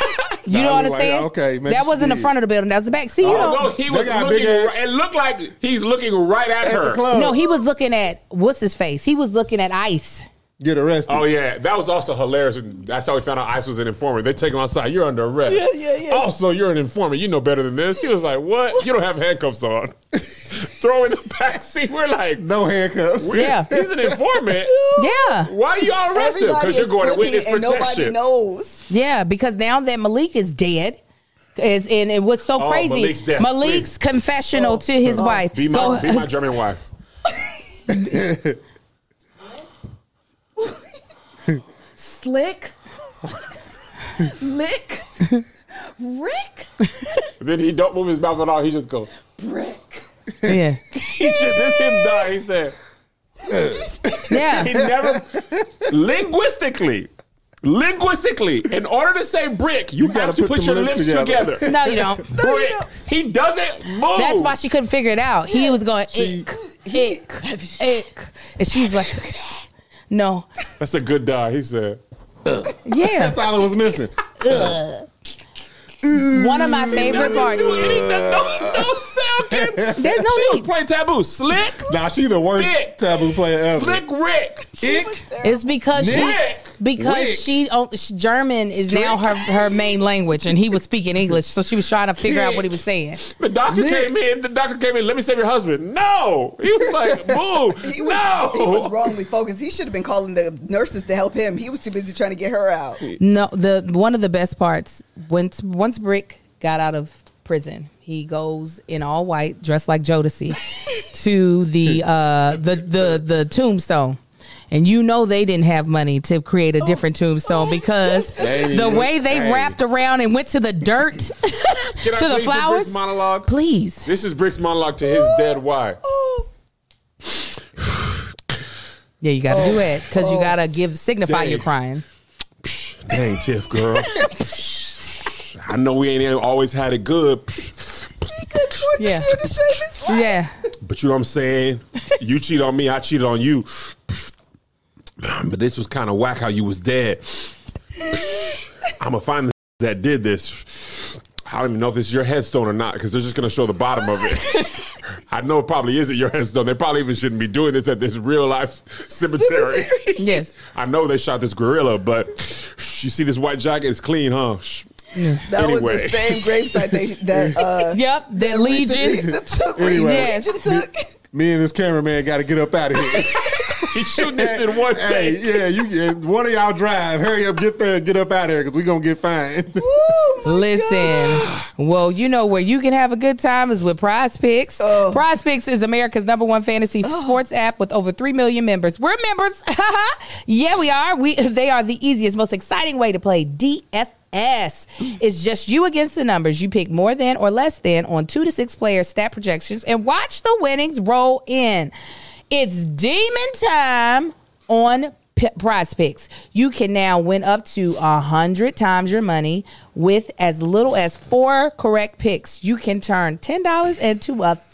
You don't understand? Like, okay, maybe that wasn't the she front of the building. That was the back. See, you Although don't. he was looking, it looked like he's looking right at her. No, he was looking at what's his face. He was looking at Ice. Get arrested. Oh yeah, that was also hilarious. And that's how we found out Ice was an informant. They take him outside. You're under arrest. Yeah. Also, you're an informant. You know better than this. He was like, "What? You don't have handcuffs on." Throw in the back seat. We're like, no handcuffs. Yeah. He's an informant. Yeah. Why y'all arrest him? Because you're going to witness and protection. nobody knows. Yeah, because now that Malik is dead, and it was so crazy. Malik's death, Malik's confessional to his wife. Be my German wife. Slick. Lick. Rick. Then he don't move his mouth at all. He just goes, Brick. Yeah. this him die. He said, Yeah. he never, linguistically, in order to say brick, you have to put your lips together. No, you don't. Brick. He doesn't move. That's why she couldn't figure it out. He was going, ick. And she's like, no. That's a good die. He said, Yeah. That's all it was missing. One of my favorite parts. no sound. There's no She was need. playing Taboo. Slick. Nah, she the worst Dick. Taboo player ever. Slick Rick. It's because Rick. German is now her main language, and he was speaking English, so she was trying to figure out what he was saying. The doctor came in. Let me save your husband. No. He was like, boo. He was wrongly focused. He should have been calling the nurses to help him. He was too busy trying to get her out. No, one of the best parts, once Brick got out of prison, he goes in all white, dressed like Jodeci, to the tombstone. And you know they didn't have money to create a different tombstone because the way they wrapped around and went to the dirt, to the flowers. Brick's monologue? Please. This is Brick's monologue to his dead wife. Yeah, you got to do it because you got to signify you're crying. Dang, Tiff, girl. I know we ain't always had it good. Yeah. Yeah. But you know what I'm saying? You cheat on me, I cheated on you. But this was kind of whack how you was dead. I'm going to find that did this. I don't even know if it's your headstone or not because they're just going to show the bottom of it. I know it probably isn't your headstone. They probably even shouldn't be doing this at this real life cemetery. Yes. I know they shot this gorilla, but you see this white jacket? It's clean, huh? Yeah. That was the same gravesite that Legion took. Anyway. Yes. Me and this cameraman got to get up out of here. He's shooting this in one take. Yeah, one of y'all drive. Hurry up, get there, get up out of here because we're going to get fined. Listen, well, you know where you can have a good time is with Prize Picks. Prize Picks is America's #1 fantasy sports app with over 3 million members. We're members. Yeah, we are. They are the easiest, most exciting way to play DFS. It's just you against the numbers. You pick more than or less than on 2 to 6 player stat projections and watch the winnings roll in. It's demon time on Prize Picks. You can now win up to 100 times your money with as little as 4 correct picks. You can turn $10 into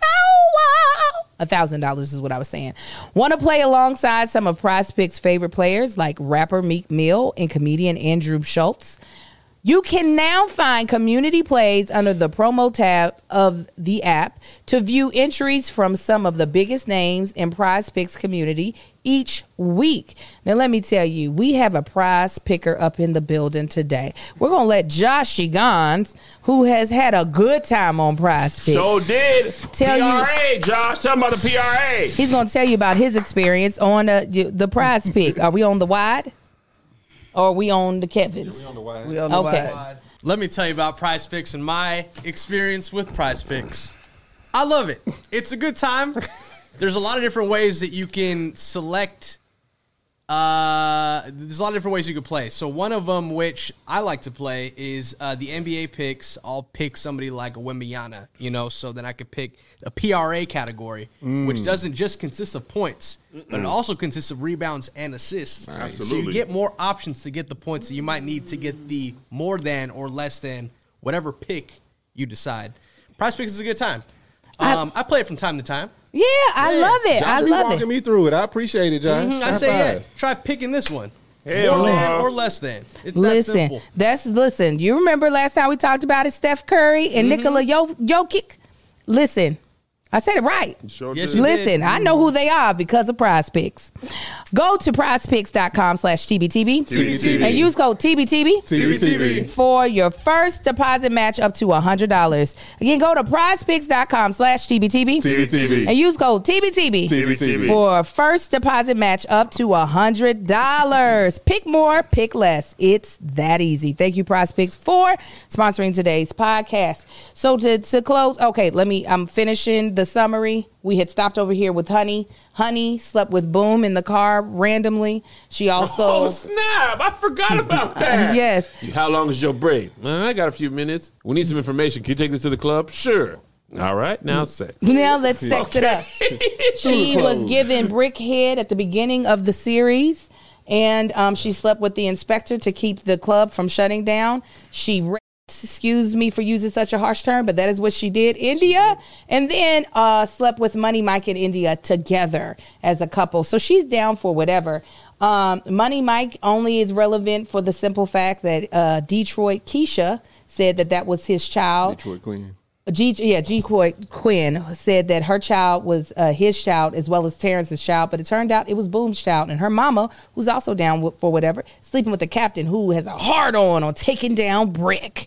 $1,000 is what I was saying. Want to play alongside some of Prize Picks' favorite players like rapper Meek Mill and comedian Andrew Schultz? You can now find community plays under the promo tab of the app to view entries from some of the biggest names in Prize Picks community each week. Now, let me tell you, we have a prize picker up in the building today. We're going to let Josh Gons, who has had a good time on Prize Picks. So did Tell PRA, Josh. Tell him about the PRA. He's going to tell you about his experience on the Prize Pick. Are we on the wide? Or are we on the Kevins? We on the Okay. wide. Let me tell you about Prize Picks and my experience with Prize Picks. I love it. It's a good time. There's a lot of different ways that you can select. There's a lot of different ways you can play. So one of them, which I like to play, is the NBA picks. I'll pick somebody like a Wembanyama, so then I could pick a PRA category, which doesn't just consist of points, but it also consists of rebounds and assists. Absolutely. So you get more options to get the points that you might need to get the more than or less than whatever pick you decide. Prize Picks is a good time. I play it from time to time. Yeah, I love it. Josh I be love walking it. me through it. I appreciate it, Josh. I say, yeah, try picking this one. Hell More than no. or less than. It's that simple. Listen. You remember last time we talked about it, Steph Curry and Nikola Jokic? Listen, I said it right. Sure Yes, did. you Listen, I know who they are because of Prize Picks. Go to prizepicks.com/TBTB TBTB. and use code TBTB TBTB. for your first deposit match up to $100. Again, go to prizepicks.com/TBTB TBTB. and use code TBTB TBTB. for a first deposit match up to $100. Pick more, pick less. It's that easy. Thank you, Prize Picks, for sponsoring today's podcast. So to close, okay, I'm finishing the summary. We had stopped over here with Honey. Honey slept with Boom in the car randomly. She also... Oh, snap. I forgot about that. Yes. How long is your break? I got a few minutes. We need some information. Can you take this to the club? Sure. All right. Now sex. Now let's sex it up. She was given brick head at the beginning of the series, and she slept with the inspector to keep the club from shutting down. She raped, excuse me for using such a harsh term, but that is what she did, India, and then slept with Money Mike and India together as a couple. So she's down for whatever. Money Mike only is relevant for the simple fact that Detroit Keisha said that was his child. Detroit Queen. Detroit Quinn said that her child was his child as well as Terrence's child, but it turned out it was Boom's child. And her mama, who's also down for whatever, sleeping with the captain who has a hard-on taking down Brick.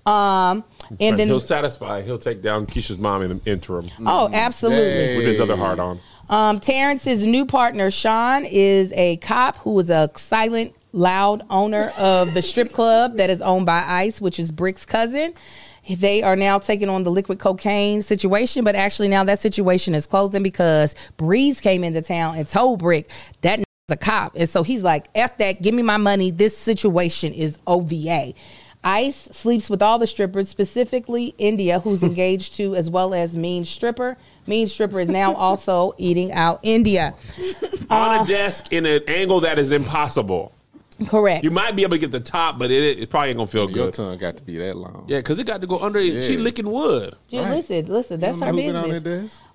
And then he'll satisfy. He'll take down Keisha's mom in the interim Oh, absolutely. with his other hard on. Terrence's new partner, Sean, is a cop who is a silent, loud owner of the strip club that is owned by ICE, which is Brick's cousin. They are now taking on the liquid cocaine situation, but actually now that situation is closing because Breeze came into town and told Brick that is a cop. And so he's like, F that, give me my money. This situation is OVA. ICE sleeps with all the strippers, specifically India, who's engaged to, as well as Mean Stripper. Mean Stripper is now also eating out India. On a desk in an angle that is impossible. Correct. You might be able to get the top, but it probably ain't going to feel Your good. tongue got to be that long. Yeah, because it got to go under. Yeah. She licking wood. Dude, listen, that's her Who been on that business. desk?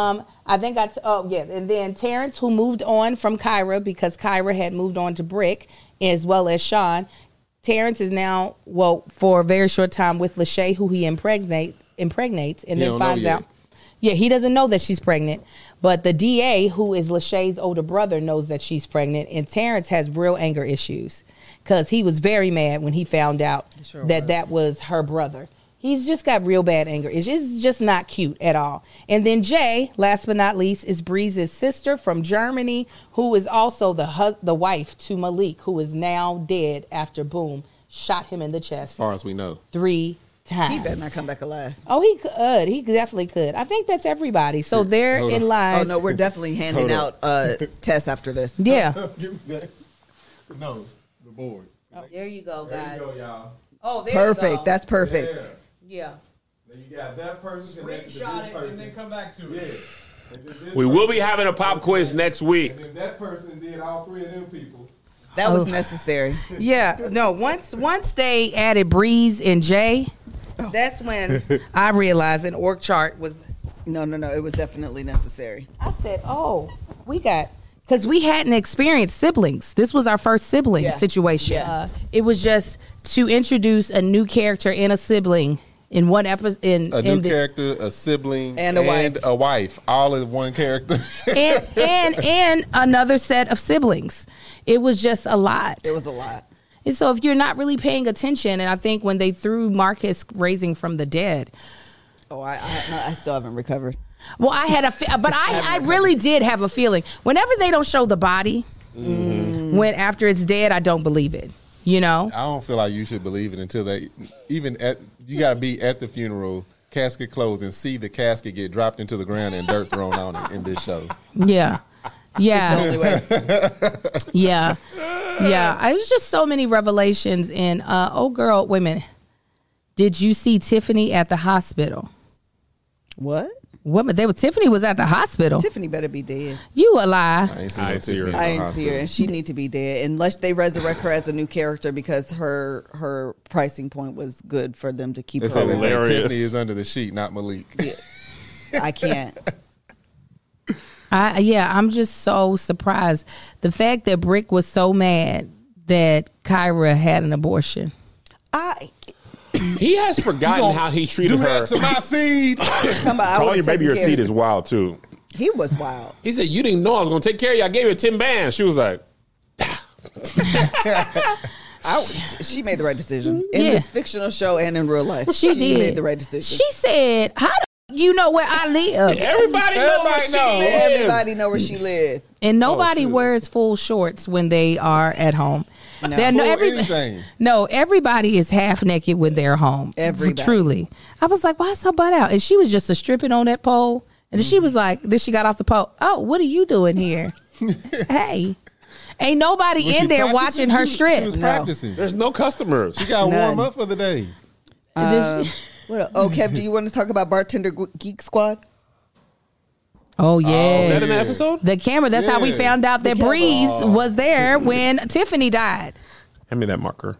I think and then Terrence, who moved on from Kyra because Kyra had moved on to Brick, as well as Sean. Terrence is now, for a very short time with Lachey, who he impregnates, and then don't finds know yet. out. Yeah, he doesn't know that she's pregnant, but the DA, who is Lachey's older brother, knows that she's pregnant, and Terrence has real anger issues because he was very mad when he found out that was her brother. He's just got real bad anger. It's just not cute at all. And then Jay, last but not least, is Breeze's sister from Germany, who is also the wife to Malik, who is now dead after Boom shot him in the chest As far as we know. 3 times. He better not come back alive. Oh, he could. He definitely could. I think that's everybody. So therein Oh lies. no, we're definitely handing out tests after this. Yeah. No, the board. Oh, there you go, guys. y'all. Oh, there Perfect. you go. That's perfect. Yeah. Then you got that person connected to this person. come back to Yeah. And then this We will be having a pop quiz next week. And then that person did all three of them people. That was necessary. Yeah. No, once they added Breeze and Jay, that's when I realized an org chart was. No. It was definitely necessary. I said, oh, we got. Because we hadn't experienced siblings. This was our first sibling situation. Yeah. It was just to introduce a new character and a sibling in one episode. A new character, a sibling, And a wife. all in one character. and another set of siblings. It was just a lot. It was a lot. And so if you're not really paying attention, and I think when they threw Marcus raising from the dead. Oh, I still haven't recovered. Well, I had but I really did have a feeling. Whenever they don't show the body, when after it's dead, I don't believe it. You know? I don't feel like you should believe it until they, you got to be at the funeral, casket closed, and see the casket get dropped into the ground and dirt thrown on it in this show. Yeah. Yeah. Only way. Yeah. Yeah. There's just so many revelations. And, women, did you see Tiffany at the hospital? What? Tiffany was at the hospital. Tiffany better be dead. You a lie. I ain't I ain't see her. Tiffany I in the ain't see her, hospital. and she need to be dead unless they resurrect her as a new character because her pricing point was good for them to keep They her. say that around. Hilarious. Tiffany is under the sheet, not Malik. I can't. I'm just so surprised. The fact that Brick was so mad that Kyra had an abortion. He has forgotten how he treated Do her. that to my seed. Calling your baby your seed is wild too. He was wild. He said, "You didn't know I was gonna take care of you. I gave you 10 bands." She was like, She made the right decision in this fictional show and in real life. She did. Made the right decision. She said, "How do you know where I live?" "Everybody knows where she lives." Everybody know where she lived. And nobody wears full shorts when they are at home. No. They're Anything. No, everybody is half naked when they're home. Everybody. Truly. I was like, why is her butt out? And she was just a stripping on that pole. And then she was like, then she got off the pole. "Oh, what are you doing here?" Hey. Ain't nobody Was in she there practicing? watching her She strip. was No. practicing. There's no customers. She got to warm None. up for the day. Kev, do you want to talk about Bartender Geek Squad? Oh, yeah. Is that in the episode? The camera. That's how we Yeah. found out that Breeze was there when Tiffany died. Hand me that marker.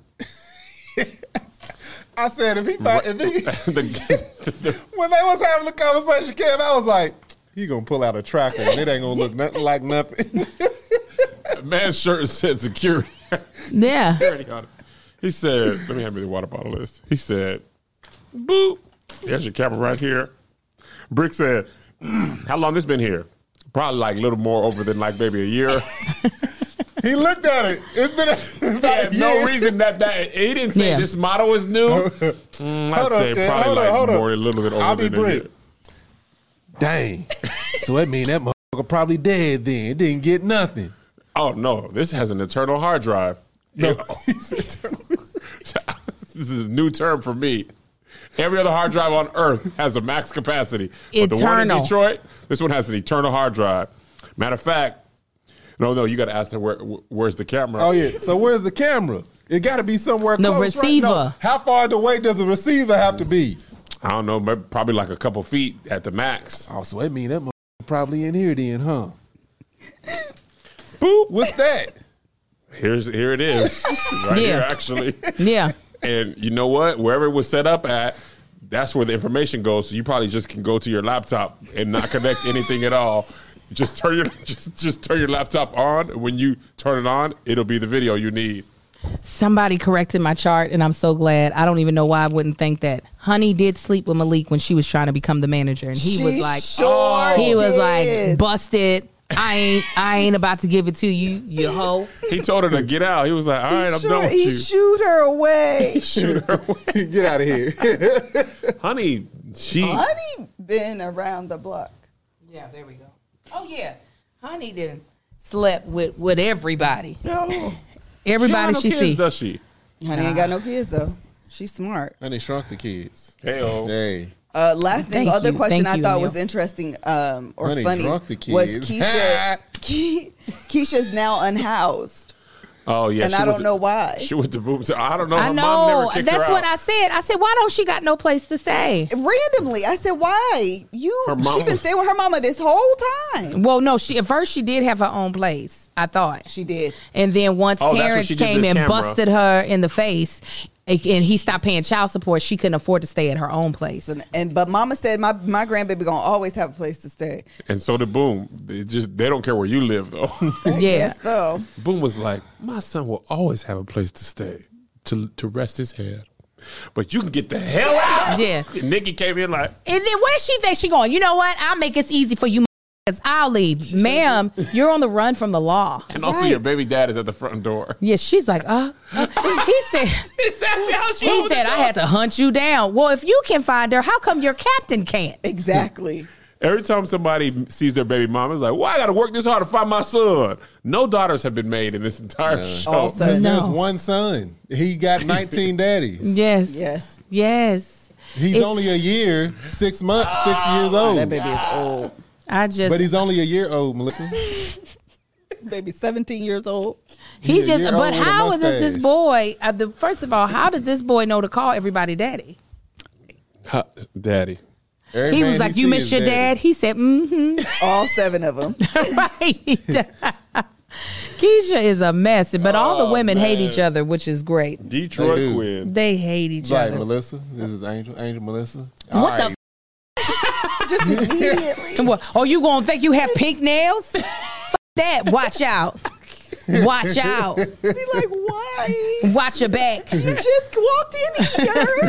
I said if he when they The- was having a conversation, Kev, I was like, he gonna pull out a tracker and it ain't gonna look nothing like nothing. man's shirt said security. Yeah. Security on it. He said, "Let me hand me the water bottle list." He said, "Boop. There's your camera right here." Brick said, "How long this been here?" Probably like a little more over than like maybe a year. He looked at it. It's been about a No year. reason that he didn't say Yeah. this model is new. I'd Hold say up, Kev. probably Hold up. more a little bit I'll over be than a year. Brick. Dang. So that mean that motherfucker probably dead then. It didn't get nothing. Oh no, this has an eternal hard drive. No. This is a new term for me. Every other hard drive on Earth has a max capacity. But the one in Eternal. Detroit, this one has an eternal hard drive. Matter of fact, no, you got to ask her where's the camera. Oh yeah. So where's the camera? It got to be somewhere The close. receiver. Right? No. How far away does the receiver have to be? I don't know, probably like a couple feet at the max. Oh, so that mean that motherfucker probably in here then, huh? Boop. What's that? Here it is. Right Yeah. here, actually. Yeah. And you know what? Wherever it was set up at, that's where the information goes. So you probably just can go to your laptop and not connect anything at all. Just turn your laptop on. When you turn it on, it'll be the video you need. Somebody corrected my chart, and I'm so glad. I don't even know why I wouldn't think that. Honey did sleep with Malik when she was trying to become the manager, and he was like, he was like, busted. I ain't about to give it to you, you hoe. He told her to get out. He was like, "All right, I'm done with He you." shoot her away. Shoot her away. Get out of here. Honey, Honey been around the block. Yeah, there we go. Oh yeah, Honey done slept with everybody. No. Everybody she she don't have no kids, see. does she? Honey ain't got no kids though. She's smart. And they shrunk the kids. Hey-o. Hey. Last thing, Thank other you. question Thank I you, thought Emil. was interesting or Honey funny drunk the was kids. Keisha. Keisha's now unhoused, Oh yeah, and she I went don't to- know why. She went to boobs. I don't know. I Her mom know. never kicked That's her what out. I said. I said, why don't she got no place to stay? Randomly, I said, "Why Her mama- She been staying with her mama this whole time." Well, no, at first she did have her own place, I thought. She did. And then once Oh, that's what Terrence she did to came the and camera. busted her in the face, and he stopped paying child support, she couldn't afford to stay at her own place. But Mama said my grandbaby gonna always have a place to stay. And so did Boom. They don't care where you live though. Yeah. Yes, so Boom was like, "My son will always have a place to stay to rest his head, but you can get the hell out." Yeah. And Nikki came in like, And then where she think she going? You know what? I'll make it easy for you, because I'll leave. Ma'am, you're on the run from the law. and also your baby dad is at the front door. Yes, she's like, he said, Exactly how she he said, I had to hunt you down. Well, if you can find her, how come your captain can't? exactly. Every time somebody sees their baby mom, it's like, "Well, I got to work this hard to find my son." No daughters have been made in this entire show. Also, No. There's one son. He got 19 daddies. Yes. yes, Yes. He's It's- only a year, 6 months, 6 years old. that baby is old. I just, But he's only a year old, Melissa. Baby, 17 years old. he He's a just, year but old with a how is this mustache. boy, first of all, how does this boy know to call everybody daddy? Daddy. Every He man was like, he you see miss is your daddy. dad? He said, mm-hmm. All 7 of them. Right. Keisha is a mess, but all the Oh, women hate man. each other, which is great. Detroit They do. Quinn. They hate each Right, other. Melissa. This is Angel Melissa. What All the right. Just immediately. What? Oh, you gonna think you have pink nails? F- that. Watch out. Watch out. Be like, why? Watch your back. You just walked in here.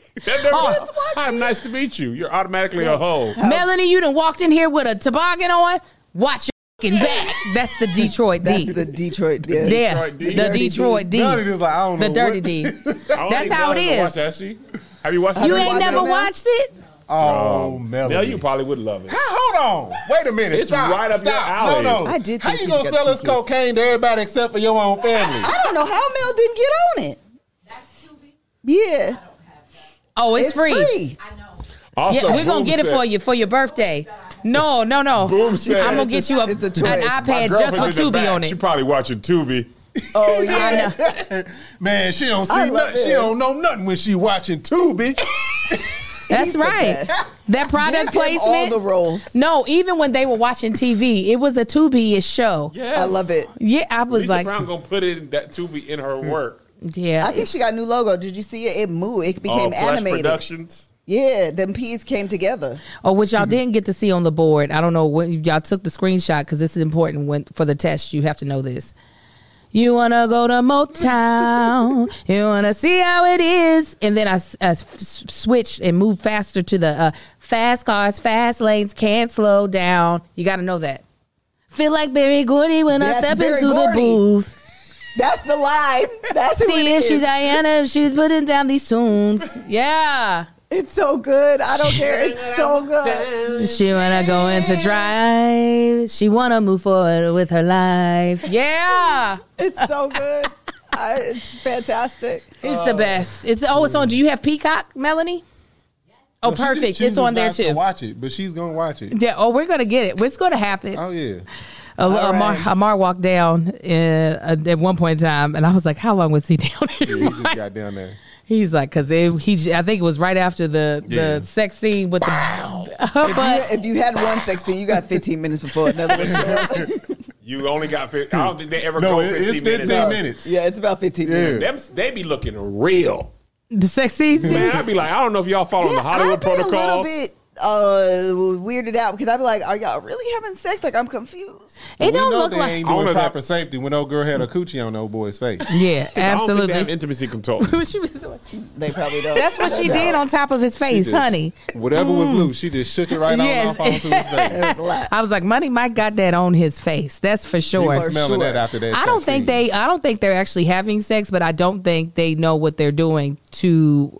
Hi, nice to meet you. You're automatically a hoe. Melanie, you done walked in here with a toboggan on. Watch your fucking back. That's the Detroit D. That's the Detroit D. Yeah, Detroit D. the Detroit D. Melanie just like, I don't know. The dirty what- D. I That's how it is. Watch that shit. Have you watched it? You Have ain't watched never it, man? watched it? Oh, Melanie. Mel, you probably would love it. Hold on. Wait a minute. It's Stop. right up your Stop. alley. No. I did How think you you gonna should sell get this 2 kids. cocaine to everybody except for your own family? I don't know how Mel didn't get on it. Yeah. Oh, it's free. free. Also, Yeah, we're gonna Boom get it said- for your birthday. No. Boom said- I'm gonna get you It's a an choice. My iPad just girlfriend for in the Tubi back, on She it. probably watching Tubi. Oh, yeah. Man, she don't I see love nothing. She it. don't know nothing when she watching Tubi. That's He's the right. best. That product Give him all placement. the roles. No, even when they were watching TV, it was a Tubi-ish show. Yes. I love it. Yeah, I was Lisa like, Brown gonna put it in that Tubi in her work. yeah. I think she got a new logo. Did you see it? It moved. It became Flash animated. Productions. Yeah, them P's came together. Oh, what y'all didn't get to see on the board. I don't know when y'all took the screenshot because this is important when for the test. You have to know this. You want to go to Motown. You want to see how it is. And then I switched and moved faster to the fast cars, fast lanes, can't slow down. You got to know that. Feel like Berry Gordy when I That's step Berry into the Gordy. booth. That's the line. That's who See it if is. she's Diana, if she's putting down these tunes. Yeah. It's so good. I don't care. It's so good. She wanna go into drive. She wanna move forward with her life. Yeah. It's so good. It's fantastic. It's the best. It's on. Do you have Peacock, Melanie? Oh, No, she just perfect. chooses It's on there not to too. watch it, but she's gonna watch it. Yeah. Oh, we're gonna get it. It's gonna happen. Oh yeah. right. Amar walked down at one point in time, and I was like, "How long was he down here?" He just got down there. He's like, because I think it was right after the sex scene with the. If you had one sex scene, you got 15 minutes before another one showed up. You only got 15. I don't think they ever No, go it's 15 15 minutes. minutes. Yeah, it's about 15 minutes. They be looking real. The sex scenes, Man, I'd be like, I don't know if y'all following the Hollywood I'd be protocol. a little bit weirded out because I'd be like, are y'all really having sex? Like, I'm confused. it We don't know look they like. ain't I don't doing know proper that- safety when old girl had a coochie on old boy's face. Yeah, I don't think they have absolutely. intimacy control. What she was doing. They probably don't. That's what she did on top of his face, just- honey. Whatever was loose, she just shook it right Yes. on off onto his face. I was like, Money Mike got that on his face. That's for He sure. was smelling sure. that after that. I don't sex think scene. I don't think they're actually having sex, but I don't think they know what they're doing to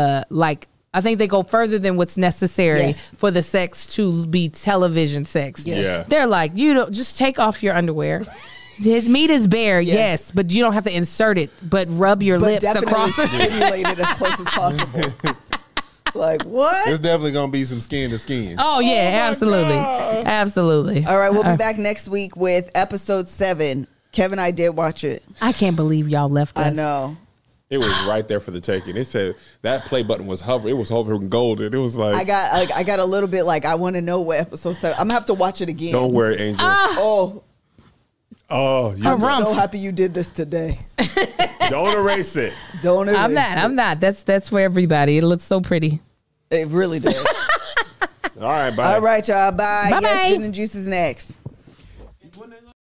I think they go further than what's necessary Yes. for the sex to be television sex. Yes. Yeah. They're like, you don't just take off your underwear. His meat is bare, yes, but you don't have to insert it, but rub your But lips definitely across it. stimulate it as close as possible. Like, what? There's definitely gonna be some skin to skin. Oh yeah, absolutely. God. Absolutely. All right, we'll be back next week with episode 7. Kevin, I did watch it. I can't believe y'all left us. I know. It was right there for the taking. It said that play button was hovering. It was hovering golden. It was like, I got a little bit like I want to know what episode 7. I'm gonna have to watch it again. don't worry, Angel. Oh, Oh, you A I'm rump. so happy you did this today. don't erase it. Don't erase I'm not. That's for everybody. It looks so pretty. It really did. All right, bye. All right, y'all. Bye. Bye-bye. Yes, Gin and Juice is next.